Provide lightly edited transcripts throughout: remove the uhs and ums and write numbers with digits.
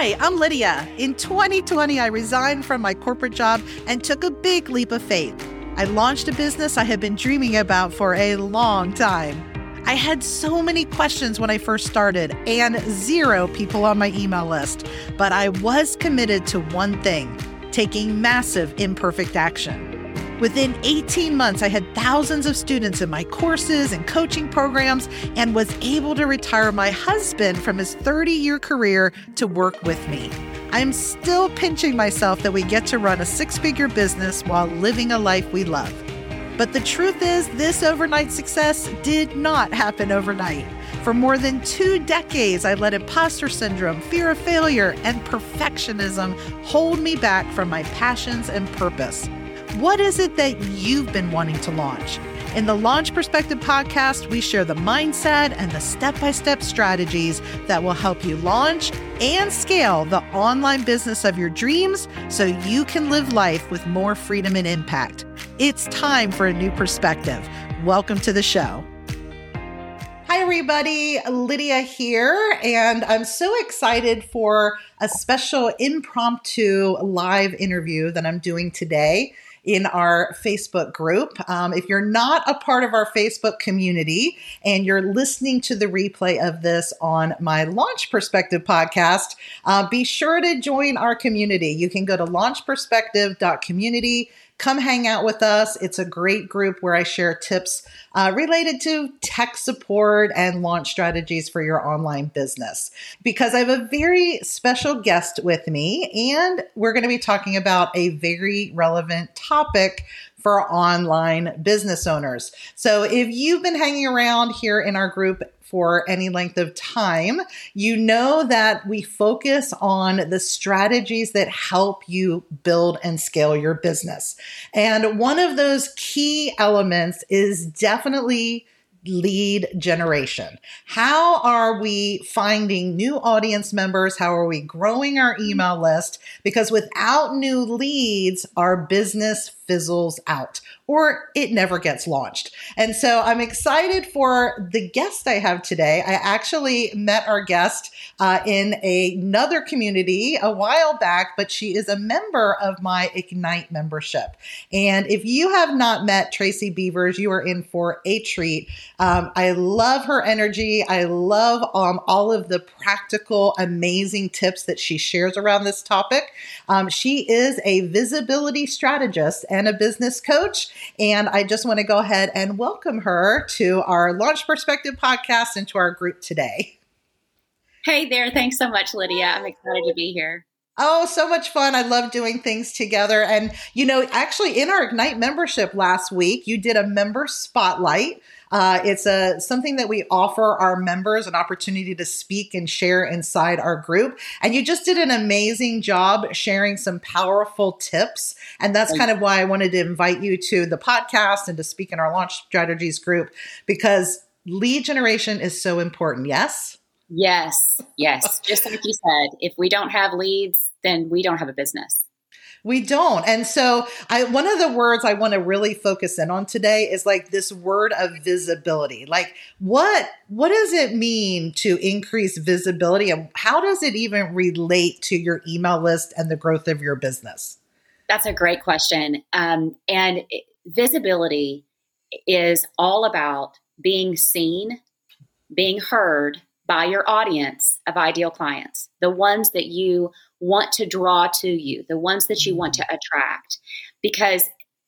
Hi, I'm Lydia. In 2020, I resigned from my corporate job and took a big leap of faith. I launched a business I had been dreaming about for a long time. I had so many questions when I first started and 0 people on my email list, but I was committed to one thing, taking massive imperfect action. Within 18 months, I had thousands of students in my courses and coaching programs and was able to retire my husband from his 30-year career to work with me. I'm still pinching myself that we get to run a 6-figure business while living a life we love. But the truth is, this overnight success did not happen overnight. For more than 2 decades, I let imposter syndrome, fear of failure, and perfectionism hold me back from my passions and purpose. What is it that you've been wanting to launch? In the Launch Perspective podcast, we share the mindset and the step-by-step strategies that will help you launch and scale the online business of your dreams so you can live life with more freedom and impact. It's time for a new perspective. Welcome to the show. Hi, everybody. Lydia here, and I'm so excited for a special impromptu live interview that I'm doing today in our Facebook group. If you're not a part of our Facebook community and you're listening to the replay of this on my Launch Perspective podcast, be sure to join our community. You can go to launchperspective.community. Come hang out with us. It's a great group where I share tips related to tech support and launch strategies for your online business. Because I have a very special guest with me, and we're going to be talking about a very relevant topic for online business owners. So if you've been hanging around here in our group for any length of time, you know that we focus on the strategies that help you build and scale your business. And one of those key elements is definitely lead generation. How are we finding new audience members? How are we growing our email list? Because without new leads, our business fizzles out or it never gets launched. And so I'm excited for the guest I have today. I actually met our guest in another community a while back, but she is a member of my Ignite membership. And if you have not met Tracy Beavers, you are in for a treat. I love her energy. I love all of the practical, amazing tips that she shares around this topic. She is a visibility strategist and a business coach. And I just want to go ahead and welcome her to our Launch Perspective podcast and to our group today. Hey there. Thanks so much, Lydia. I'm excited to be here. Oh, so much fun. I love doing things together. And, actually in our Ignite membership last week, you did a member spotlight. It's something that we offer our members an opportunity to speak and share inside our group. And you just did an amazing job sharing some powerful tips. And that's kind of why I wanted to invite you to the podcast and to speak in our Launch Strategies group, because lead generation is so important. Yes? Yes. Just like you said, if we don't have leads, then we don't have a business. We don't. And so one of the words I want to really focus in on today is like this word of visibility. Like what does it mean to increase visibility, and how does it even relate to your email list and the growth of your business? That's a great question. Visibility is all about being seen, being heard by your audience of ideal clients, the ones that you want to draw to you, the ones that you want to attract. Because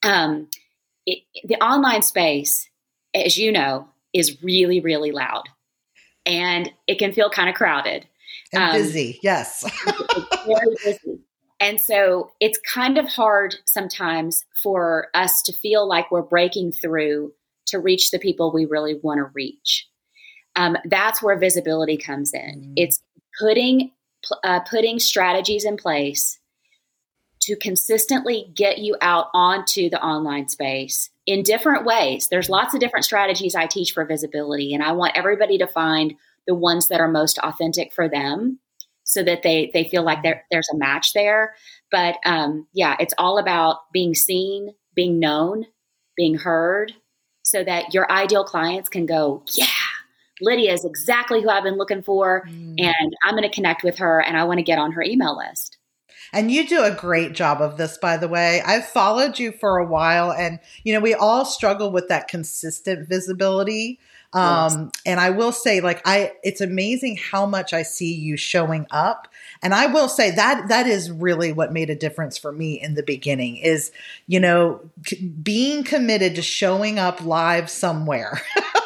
the online space, as you know, is really, really loud. And it can feel kind of crowded. And busy, yes. It's very busy. And so it's kind of hard sometimes for us to feel like we're breaking through to reach the people we really want to reach. That's where visibility comes in. It's putting strategies in place to consistently get you out onto the online space in different ways. There's lots of different strategies I teach for visibility, and I want everybody to find the ones that are most authentic for them so that they feel like there's a match there. But it's all about being seen, being known, being heard, so that your ideal clients can go, yeah, Lydia is exactly who I've been looking for, and I'm going to connect with her, and I want to get on her email list. And you do a great job of this, by the way. I've followed you for a while, and we all struggle with that consistent visibility. Yes. And I will say, it's amazing how much I see you showing up. And I will say that is really what made a difference for me in the beginning is, being committed to showing up live somewhere,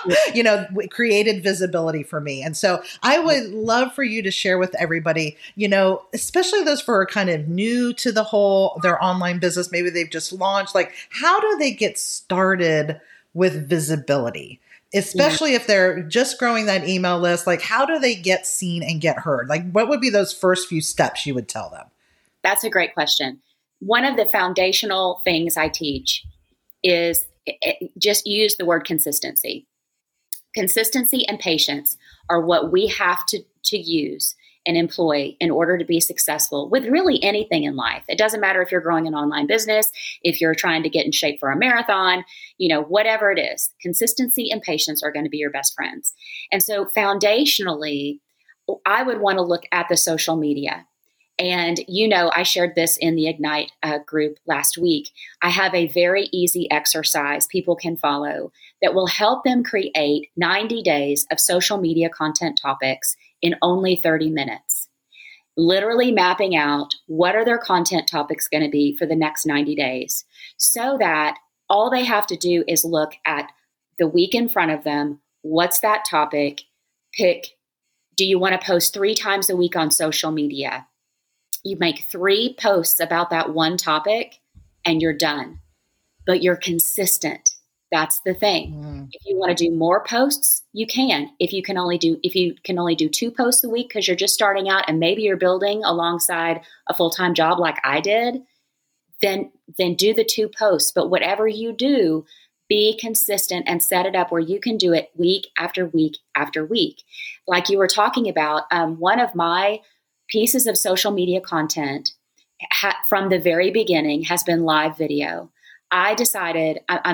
created visibility for me. And so I would love for you to share with everybody, especially those who are kind of new to their online business. Maybe they've just launched, how do they get started with visibility? Especially if they're just growing that email list, how do they get seen and get heard? What would be those first few steps you would tell them? That's a great question. One of the foundational things I teach is just use the word consistency. Consistency and patience are what we have to use and employ in order to be successful with really anything in life. It doesn't matter if you're growing an online business, if you're trying to get in shape for a marathon, whatever it is, consistency and patience are going to be your best friends. And so foundationally, I would want to look at the social media. And, I shared this in the Ignite group last week. I have a very easy exercise people can follow that will help them create 90 days of social media content topics in only 30 minutes. Literally mapping out what are their content topics going to be for the next 90 days so that all they have to do is look at the week in front of them. What's that topic? Pick, do you want to post 3 times a week on social media? You make 3 posts about that one topic and you're done, but you're consistent. That's the thing. If you want to do more posts, you can. If you can only do 2 posts a week because you're just starting out and maybe you're building alongside a full-time job like I did, then do the 2 posts. But whatever you do, be consistent and set it up where you can do it week after week after week. Like you were talking about, one of my pieces of social media content from the very beginning has been live video. I decided I'm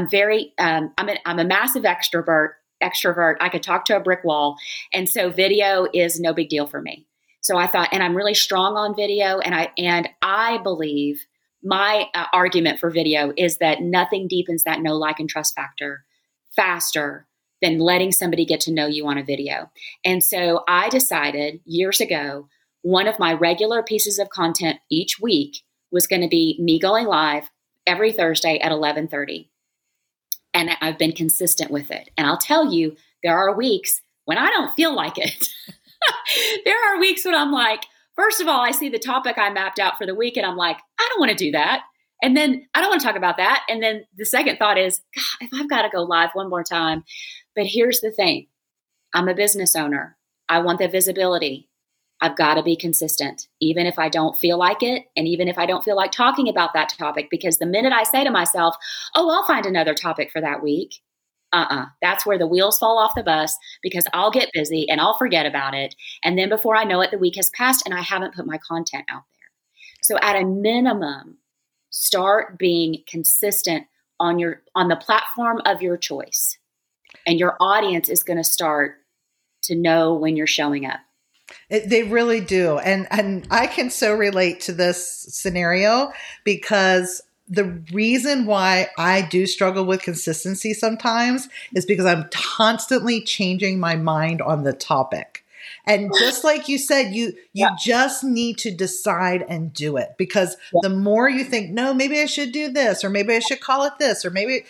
a massive extrovert. I could talk to a brick wall. And so video is no big deal for me. So I thought, and I'm really strong on video. And I believe my argument for video is that nothing deepens that know, like, and trust factor faster than letting somebody get to know you on a video. And so I decided years ago, one of my regular pieces of content each week was going to be me going live every Thursday at 11:30. And I've been consistent with it. And I'll tell you, there are weeks when I don't feel like it. There are weeks when I'm like, first of all, I see the topic I mapped out for the week and I'm like, I don't want to do that. And then I don't want to talk about that. And then the second thought is, God, if I've got to go live one more time. But here's the thing. I'm a business owner. I want the visibility. I've got to be consistent, even if I don't feel like it. And even if I don't feel like talking about that topic, because the minute I say to myself, oh, I'll find another topic for that week. That's where the wheels fall off the bus, because I'll get busy and I'll forget about it. And then before I know it, the week has passed and I haven't put my content out there. So at a minimum, start being consistent on the platform of your choice. And your audience is going to start to know when you're showing up. They really do. And I can so relate to this scenario, because the reason why I do struggle with consistency sometimes is because I'm constantly changing my mind on the topic. And just like you said, you just need to decide and do it, because the more you think, no, maybe I should do this, or maybe I should call it this, or maybe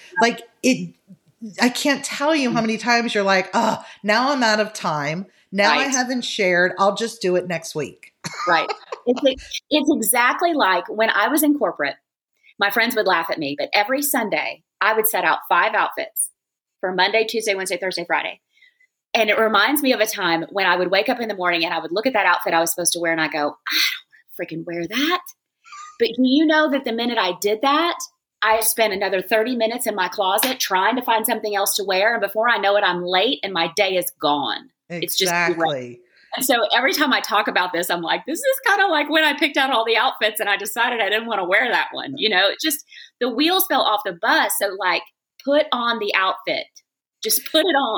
I can't tell you how many times you're like, oh, now I'm out of time. Now I haven't shared. I'll just do it next week. Right. It's exactly like when I was in corporate, my friends would laugh at me, but every Sunday I would set out 5 outfits for Monday, Tuesday, Wednesday, Thursday, Friday. And it reminds me of a time when I would wake up in the morning and I would look at that outfit I was supposed to wear and I go, I don't want to freaking wear that. But do you know that the minute I did that, I spent another 30 minutes in my closet trying to find something else to wear. And before I know it, I'm late and my day is gone. Exactly. It's just great. And so every time I talk about this, I'm like, this is kind of like when I picked out all the outfits and I decided I didn't want to wear that one. It just, the wheels fell off the bus. So put on the outfit, just put it on.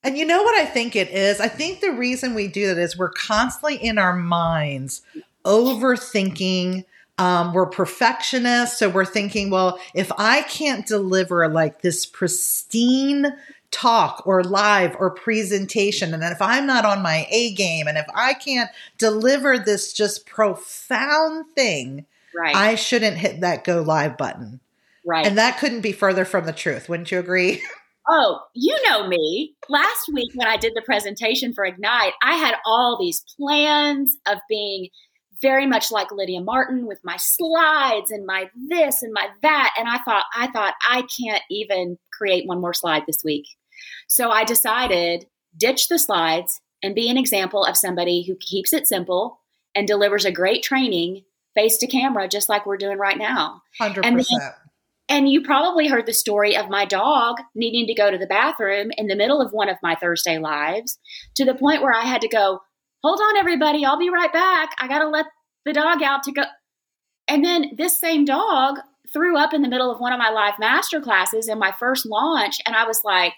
And you know what I think it is? I think the reason we do that is we're constantly in our minds overthinking. We're perfectionists. So we're thinking, well, if I can't deliver like this pristine talk or live or presentation, and then if I'm not on my A game, and if I can't deliver this just profound thing, Right. I shouldn't hit that go live button. Right. And that couldn't be further from the truth. Wouldn't you agree? Oh, you know me. Last week when I did the presentation for Ignite, I had all these plans of being very much like Lydia Martin with my slides and my this and my that. And I thought I can't even create one more slide this week. So I decided ditch the slides and be an example of somebody who keeps it simple and delivers a great training face to camera, just like we're doing right now. 100%. And you probably heard the story of my dog needing to go to the bathroom in the middle of one of my Thursday lives, to the point where I had to go, hold on, everybody, I'll be right back. I got to let the dog out to go. And then this same dog threw up in the middle of one of my live master classes in my first launch. And I was like,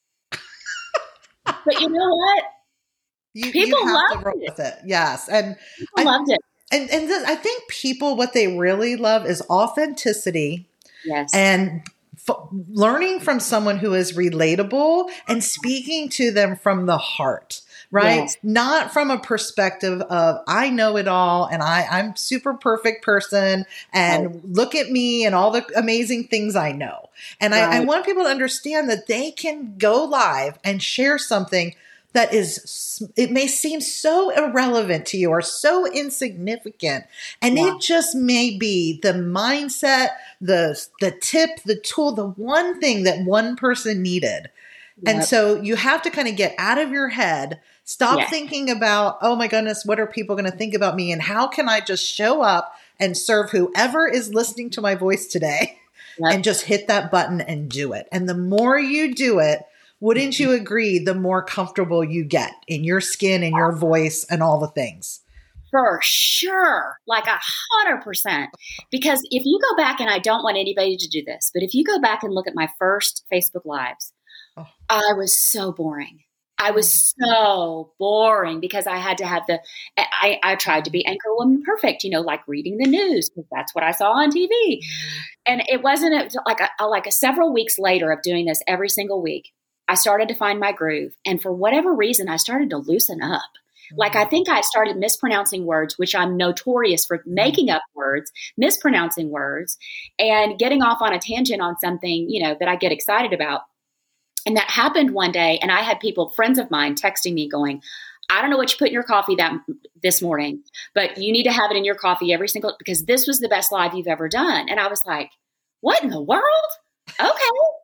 but you know what? People loved it. With it. Yes. And people loved it. And I think people, what they really love is authenticity. Yes. And learning from someone who is relatable and speaking to them from the heart, right? Yes. Not from a perspective of, I know it all and I'm super perfect person and look at me and all the amazing things I know. And I want people to understand that they can go live and share something that is, it may seem so irrelevant to you or so insignificant. And it just may be the mindset, the tip, the tool, the one thing that one person needed. Yep. And so you have to kind of get out of your head, stop thinking about, oh my goodness, what are people going to think about me? And how can I just show up and serve whoever is listening to my voice today and just hit that button and do it. And the more you do it, wouldn't you agree, the more comfortable you get in your skin and your voice and all the things? For sure. Like 100%. Because if you go back, and I don't want anybody to do this, but if you go back and look at my first Facebook Lives, I was so boring. I was so boring because I had to have I tried to be anchor woman perfect, like reading the news because that's what I saw on TV. And it wasn't like several weeks later of doing this every single week, I started to find my groove. And for whatever reason, I started to loosen up. Like, I think I started mispronouncing words, which I'm notorious for making up words, mispronouncing words, and getting off on a tangent on something, that I get excited about. And that happened one day. And I had friends of mine texting me going, I don't know what you put in your coffee this morning, but you need to have it in your coffee because this was the best live you've ever done. And I was like, what in the world? Okay.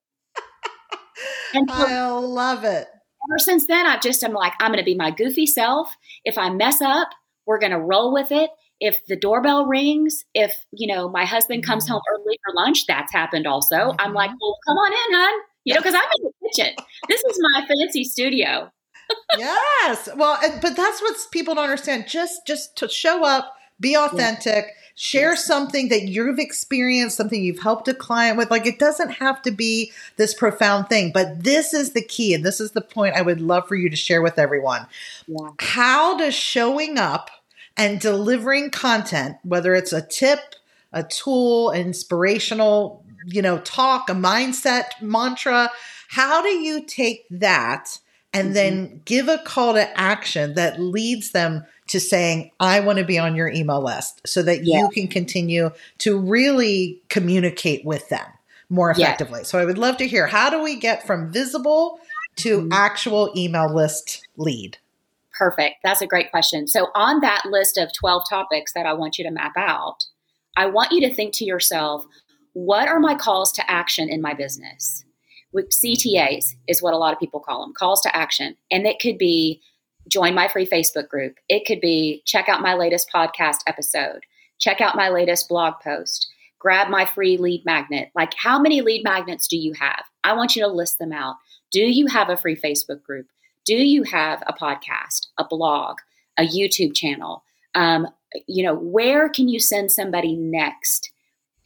And I love it. Ever since then, I'm like, I'm going to be my goofy self. If I mess up, we're going to roll with it. If the doorbell rings, if, my husband comes home early for lunch, that's happened also. I'm like, well, come on in, hon, because I'm in the kitchen. This is my fancy studio. Yes. Well, but that's what people don't understand. Just to show up, be authentic, share something that you've experienced, something you've helped a client with. Like, it doesn't have to be this profound thing, but this is the key. And this is the point I would love for you to share with everyone. Yeah. How does showing up and delivering content, whether it's a tip, a tool, inspirational, talk, a mindset, mantra, how do you take that and then give a call to action that leads them to saying, I want to be on your email list so that you can continue to really communicate with them more effectively. So I would love to hear, how do we get from visible to actual email list lead? Perfect. That's a great question. So on that list of 12 topics that I want you to map out, I want you to think to yourself, what are my calls to action in my business? With CTAs is what a lot of people call them, calls to action. And it could be join my free Facebook group. It could be check out my latest podcast episode, check out my latest blog post, grab my free lead magnet. Like, how many lead magnets do you have? I want you to list them out. Do you have a free Facebook group? Do you have a podcast, a blog, a YouTube channel? Where can you send somebody next?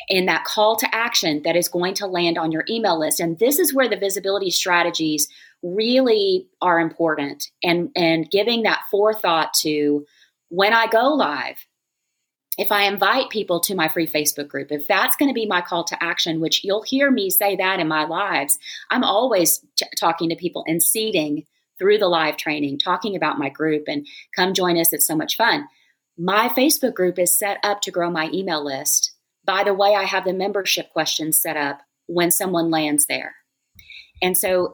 in that call to action that is going to land on your email list. And this is where the visibility strategies really are important, and giving that forethought to when I go live. If I invite people to my free Facebook group, if that's going to be my call to action, which you'll hear me say that in my lives, I'm always talking to people and seeding through the live training, talking about my group and come join us. It's so much fun. My Facebook group is set up to grow my email list. By the way, I have the membership questions set up when someone lands there. And so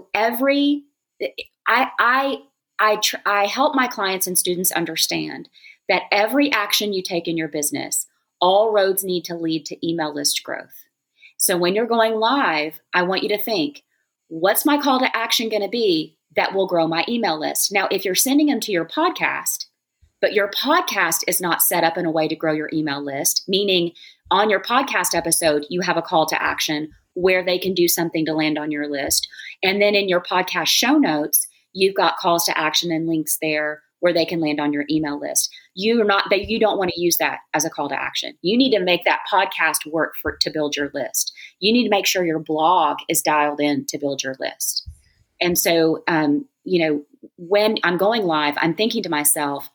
I help my clients and students understand that every action you take in your business, all roads need to lead to email list growth. So when you're going live, I want you to think, what's my call to action going to be that will grow my email list? Now, if you're sending them to your podcast, but your podcast is not set up in a way to grow your email list, meaning on your podcast episode, you have a call to action where they can do something to land on your list. And then in your podcast show notes, you've got calls to action and links there where they can land on your email list. You don't want to use that as a call to action. You need to make that podcast work to build your list. You need to make sure your blog is dialed in to build your list. And so, when I'm going live, I'm thinking to myself,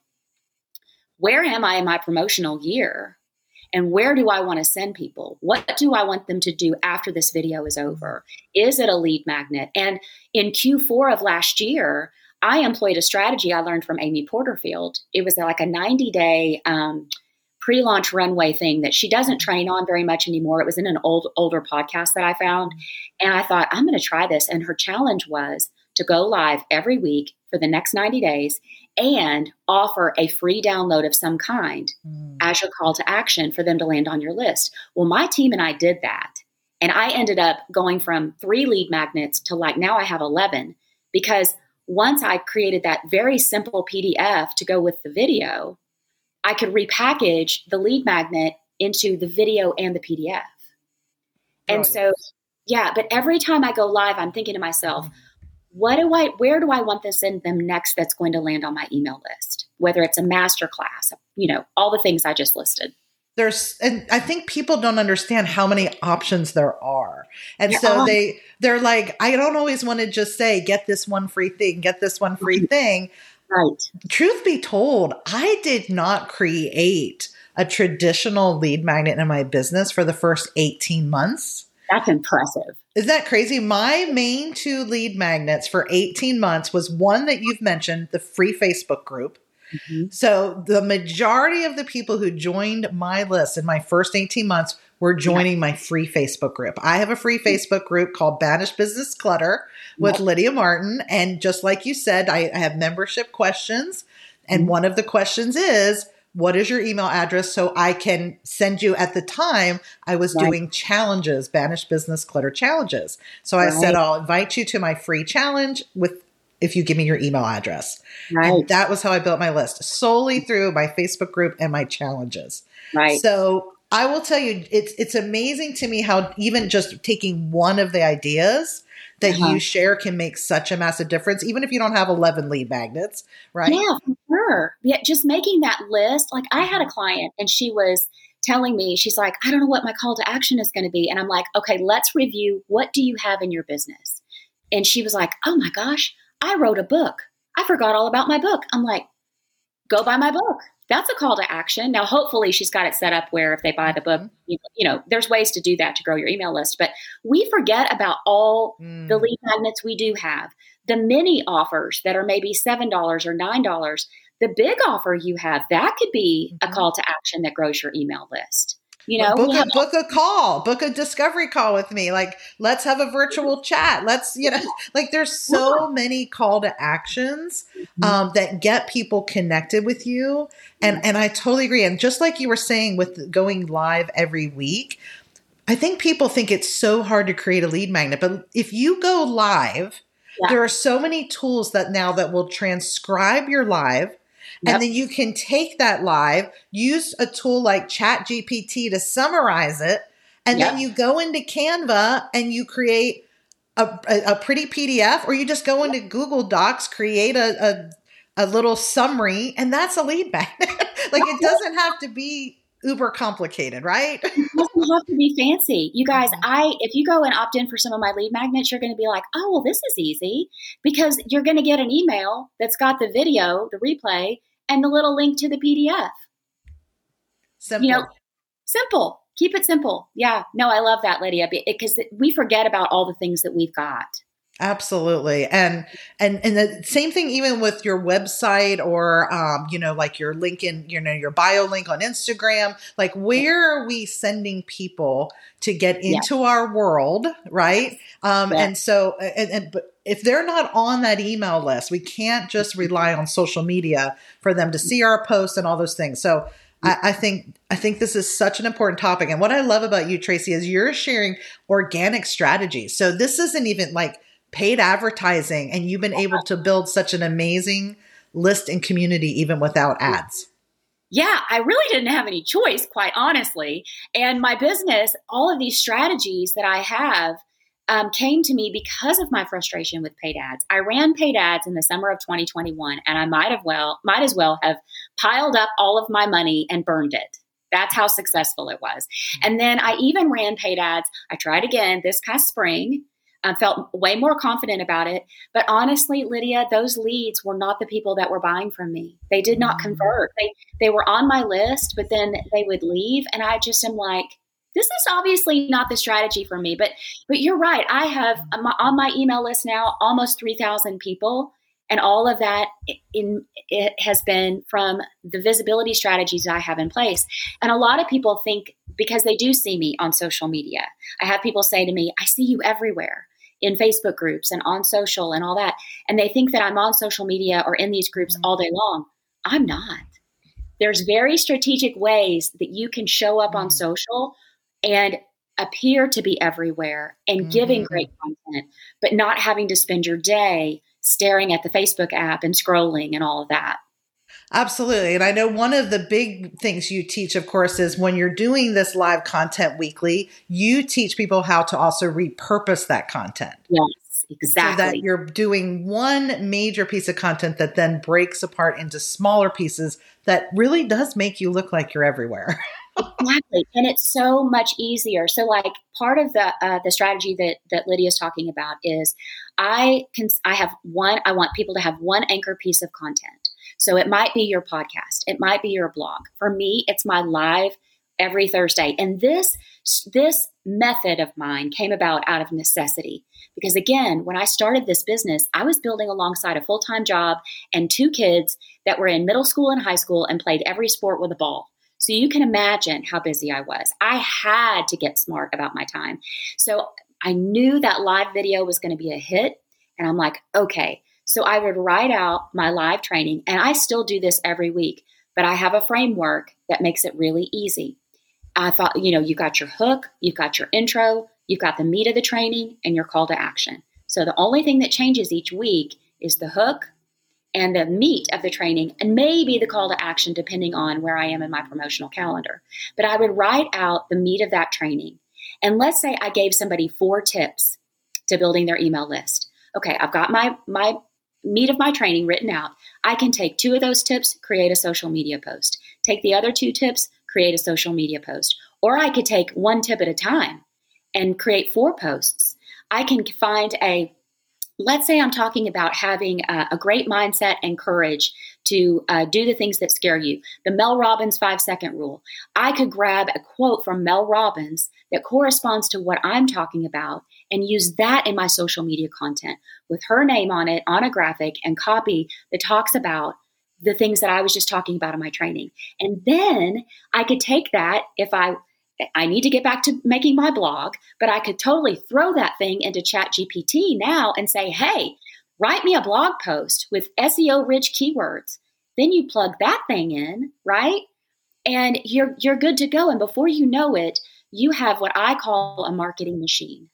where am I in my promotional year? And where do I want to send people? What do I want them to do after this video is over? Is it a lead magnet? And in Q4 of last year, I employed a strategy I learned from Amy Porterfield. It was like a 90-day pre-launch runway thing that she doesn't train on very much anymore. It was in an older podcast that I found. And I thought, I'm going to try this. And her challenge was to go live every week for the next 90 days and offer a free download of some kind as your call to action for them to land on your list. Well, my team and I did that. And I ended up going from 3 lead magnets to now I have 11, because once I created that very simple PDF to go with the video, I could repackage the lead magnet into the video and the PDF. And so, but every time I go live, I'm thinking to myself, where do I want to send them next that's going to land on my email list? Whether it's a master class, all the things I just listed. And I think people don't understand how many options there are. And so they're like, I don't always want to just say, get this one free thing, get this one free thing. Right. Truth be told, I did not create a traditional lead magnet in my business for the first 18 months. That's impressive. Isn't that crazy? My main 2 lead magnets for 18 months was one that you've mentioned, the free Facebook group. Mm-hmm. So the majority of the people who joined my list in my first 18 months were joining my free Facebook group. I have a free Facebook group called Banish Business Clutter with Lydia Martin. And just like you said, I have membership questions. And one of the questions is, what is your email address so I can send you? At the time, I was doing challenges, Banish Business Clutter challenges. So I said, I'll invite you to my free challenge if you give me your email address. Right. And that was how I built my list, solely through my Facebook group and my challenges. Right. So I will tell you, it's amazing to me how even just taking one of the ideas that you share can make such a massive difference, even if you don't have 11 lead magnets, right? Yeah, for sure. Yeah, just making that list. Like, I had a client and she was telling me, she's like, I don't know what my call to action is going to be. And I'm like, okay, let's review. What do you have in your business? And she was like, oh my gosh, I wrote a book. I forgot all about my book. I'm like, go buy my book. That's a call to action. Now, hopefully she's got it set up where if they buy the book, there's ways to do that to grow your email list. But we forget about all the lead magnets we do have. The mini offers that are maybe $7 or $9. The big offer you have, that could be a call to action that grows your email list. Book a call, book a discovery call with me. Like, let's have a virtual chat. Let's, there's so many call to actions that get people connected with you. And I totally agree. And just like you were saying with going live every week, I think people think it's so hard to create a lead magnet. But if you go live, there are so many tools that will transcribe your live. And then you can take that live, use a tool like ChatGPT to summarize it, and then you go into Canva and you create a pretty PDF, or you just go into Google Docs, create a little summary, and that's a lead magnet. It doesn't have to be uber complicated, right? It doesn't have to be fancy. You guys, if you go and opt in for some of my lead magnets, you're going to be like, oh, well, this is easy, because you're going to get an email that's got the video, the replay, and the little link to the PDF. Simple. Simple. Keep it simple. Yeah. No, I love that, Lydia, because we forget about all the things that we've got. Absolutely. And the same thing, even with your website or, like your link in, your bio link on Instagram, like where are we sending people to get into our world? Right. And so, but if they're not on that email list, we can't just rely on social media for them to see our posts and all those things. So I think this is such an important topic. And what I love about you, Tracy, is you're sharing organic strategies. So this isn't even like paid advertising, and you've been able to build such an amazing list and community even without ads. Yeah, I really didn't have any choice, quite honestly. And my business, all of these strategies that I have came to me because of my frustration with paid ads. I ran paid ads in the summer of 2021, and I might as well have piled up all of my money and burned it. That's how successful it was. And then I even ran paid ads. I tried again this past spring. I felt way more confident about it. But honestly, Lydia, those leads were not the people that were buying from me. They did not convert. They were on my list, but then they would leave. And I just am like, this is obviously not the strategy for me. But you're right. I have on my email list now almost 3,000 people. And all of that it has been from the visibility strategies I have in place. And a lot of people think, because they do see me on social media, I have people say to me, I see you everywhere in Facebook groups and on social and all that. And they think that I'm on social media or in these groups all day long. I'm not. There's very strategic ways that you can show up on social and appear to be everywhere and giving great content, but not having to spend your day staring at the Facebook app and scrolling and all of that. Absolutely. And I know one of the big things you teach, of course, is when you're doing this live content weekly, you teach people how to also repurpose that content. Yes, exactly. So that you're doing one major piece of content that then breaks apart into smaller pieces that really does make you look like you're everywhere. Exactly. And it's so much easier. So like part of the strategy that Lydia is talking about is I want people to have one anchor piece of content. So it might be your podcast. It might be your blog. For me, it's my live every Thursday. And this method of mine came about out of necessity. Because again, when I started this business, I was building alongside a full-time job and 2 kids that were in middle school and high school and played every sport with a ball. So you can imagine how busy I was. I had to get smart about my time. So I knew that live video was going to be a hit. And I'm like, okay. So I would write out my live training, and I still do this every week, but I have a framework that makes it really easy. I thought, you've got your hook, you've got your intro, you've got the meat of the training, and your call to action. So the only thing that changes each week is the hook and the meat of the training, and maybe the call to action, depending on where I am in my promotional calendar. But I would write out the meat of that training. And let's say I gave somebody 4 tips to building their email list. Okay, I've got my meat of my training written out. I can take 2 of those tips, create a social media post. Take the other 2 tips, create a social media post. Or I could take 1 tip at a time and create 4 posts. I can find let's say I'm talking about having a great mindset and courage to do the things that scare you. The Mel Robbins 5-second rule. I could grab a quote from Mel Robbins that corresponds to what I'm talking about and use that in my social media content with her name on it, on a graphic, and copy that talks about the things that I was just talking about in my training. And then I could take that if I need to get back to making my blog, but I could totally throw that thing into ChatGPT now and say, hey, write me a blog post with SEO-rich keywords. Then you plug that thing in, right? And you're good to go. And before you know it, you have what I call a marketing machine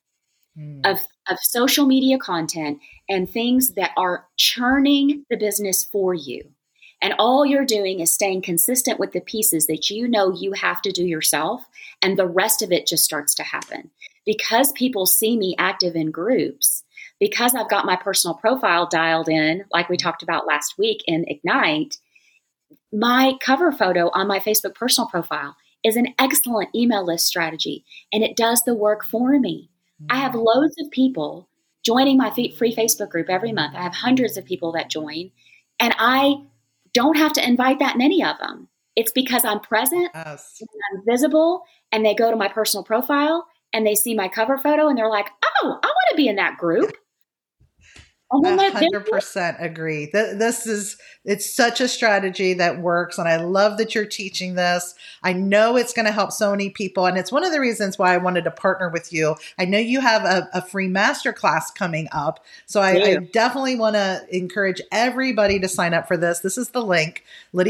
of social media content and things that are churning the business for you. And all you're doing is staying consistent with the pieces that you know you have to do yourself, and the rest of it just starts to happen. Because people see me active in groups, because I've got my personal profile dialed in, like we talked about last week in Ignite, my cover photo on my Facebook personal profile is an excellent email list strategy, and it does the work for me. I have loads of people joining my free Facebook group every month. I have hundreds of people that join, and I don't have to invite that many of them. It's because I'm present, Yes. and I'm visible, and they go to my personal profile and they see my cover photo and they're like, oh, I want to be in that group. And then 100% agree. It's such a strategy that works. And I love that you're teaching this. I know it's going to help so many people. And it's one of the reasons why I wanted to partner with you. I know you have a free masterclass coming up. So I definitely want to encourage everybody to sign up for this. This is the link,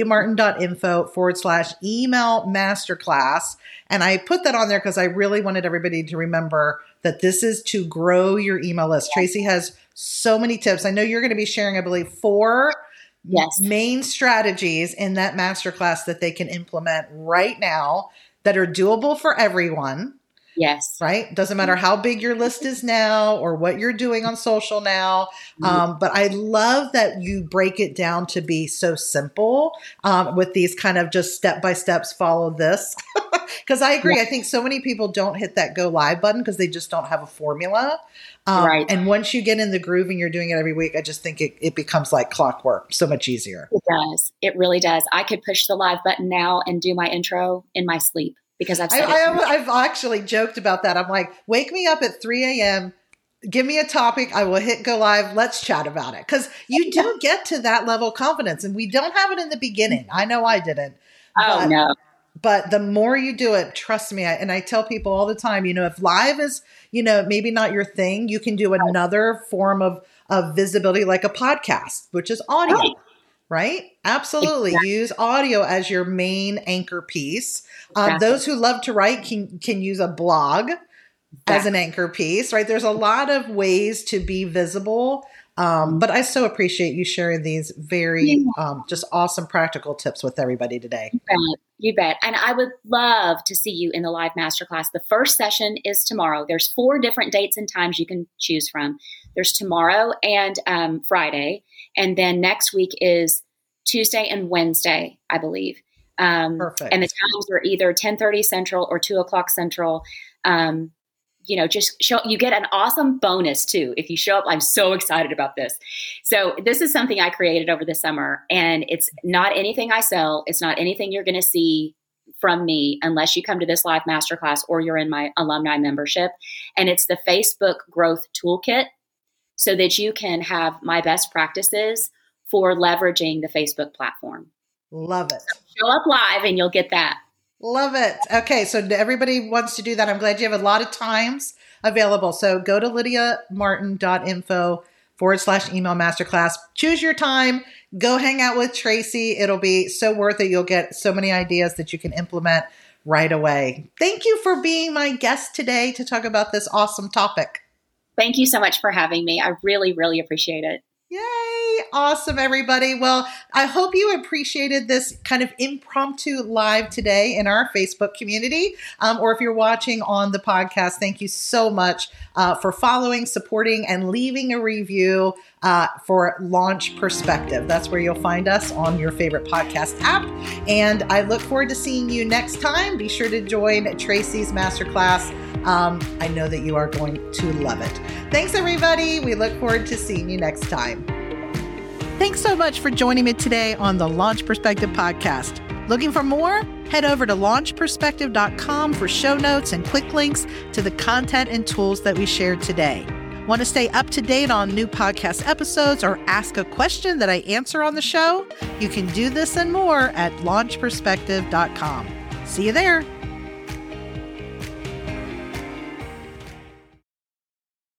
lydiamartin.info/email masterclass. And I put that on there because I really wanted everybody to remember that this is to grow your email list. Tracy has so many tips. I know you're going to be sharing, I believe, 4 main strategies in that masterclass that they can implement right now that are doable for everyone. Yes. Right? Doesn't matter how big your list is now or what you're doing on social now. But I love that you break it down to be so simple with these kind of just step-by-steps, follow this. Because I agree. I think so many people don't hit that go live button because they just don't have a formula. Right. And once you get in the groove and you're doing it every week, I just think it becomes like clockwork, so much easier. It does. It really does. I could push the live button now and do my intro in my sleep because I've actually joked about that. I'm like, wake me up at 3 a.m., give me a topic, I will hit go live, let's chat about it. Because you do get to that level of confidence, and we don't have it in the beginning. I know I didn't. No. But the more you do it, trust me, and I tell people all the time, if live is, maybe not your thing, you can do another form of visibility like a podcast, which is audio, right? Absolutely. Exactly. Use audio as your main anchor piece. Exactly. Those who love to write can use a blog as an anchor piece, right? There's a lot of ways to be visible. But I so appreciate you sharing these very just awesome practical tips with everybody today. You bet. And I would love to see you in the live masterclass. The first session is tomorrow. There's 4 different dates and times you can choose from. There's tomorrow and Friday. And then next week is Tuesday and Wednesday, I believe. Perfect. And the times are either 10:30 Central or 2 o'clock Central. Just show, you get an awesome bonus too. If you show up, I'm so excited about this. So this is something I created over the summer, and it's not anything I sell. It's not anything you're going to see from me unless you come to this live masterclass or you're in my alumni membership. And it's the Facebook Growth Toolkit so that you can have my best practices for leveraging the Facebook platform. Love it. So show up live and you'll get that. Love it. Okay. So everybody wants to do that. I'm glad you have a lot of times available. So go to lydiamartin.info/email masterclass. Choose your time. Go hang out with Tracy. It'll be so worth it. You'll get so many ideas that you can implement right away. Thank you for being my guest today to talk about this awesome topic. Thank you so much for having me. I really, really appreciate it. Yay. Awesome, everybody. Well, I hope you appreciated this kind of impromptu live today in our Facebook community. Or if you're watching on the podcast, thank you so much for following, supporting, and leaving a review for Launch Perspective. That's where you'll find us on your favorite podcast app. And I look forward to seeing you next time. Be sure to join Tracy's masterclass. I know that you are going to love it. Thanks, everybody. We look forward to seeing you next time. Thanks so much for joining me today on the Launch Perspective podcast. Looking for more? Head over to launchperspective.com for show notes and quick links to the content and tools that we shared today. Want to stay up to date on new podcast episodes or ask a question that I answer on the show? You can do this and more at launchperspective.com. See you there.